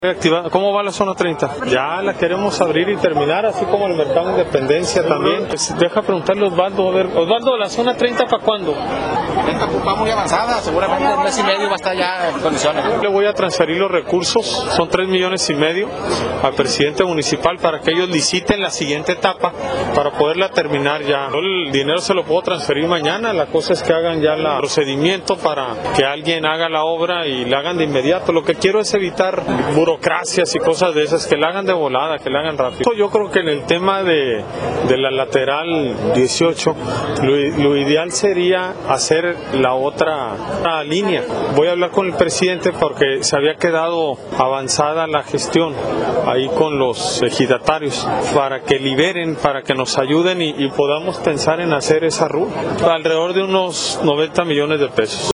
Reactivada. ¿Cómo va la zona 30? Ya la queremos abrir y terminar, así como el mercado Independencia también. Deja preguntarle a Osvaldo, a ver, Osvaldo, ¿la zona 30 para cuándo? Esta ocupa muy avanzada, seguramente en un mes y medio va a estar ya en condiciones. Le voy a transferir los recursos, son 3,5 millones al presidente municipal para que ellos liciten la siguiente etapa para poderla terminar ya. El dinero se lo puedo transferir mañana, la cosa es que hagan ya el procedimiento para que alguien haga la obra y la hagan de inmediato. Lo que quiero es evitar burocracias y cosas de esas, que la hagan de volada, que la hagan rápido. Yo creo que en el tema de la lateral 18, lo ideal sería hacer la otra línea. Voy a hablar con el presidente porque se había quedado avanzada la gestión ahí con los ejidatarios para que liberen, para que nos ayuden y podamos pensar en hacer esa ruta. Alrededor de unos 90 millones de pesos.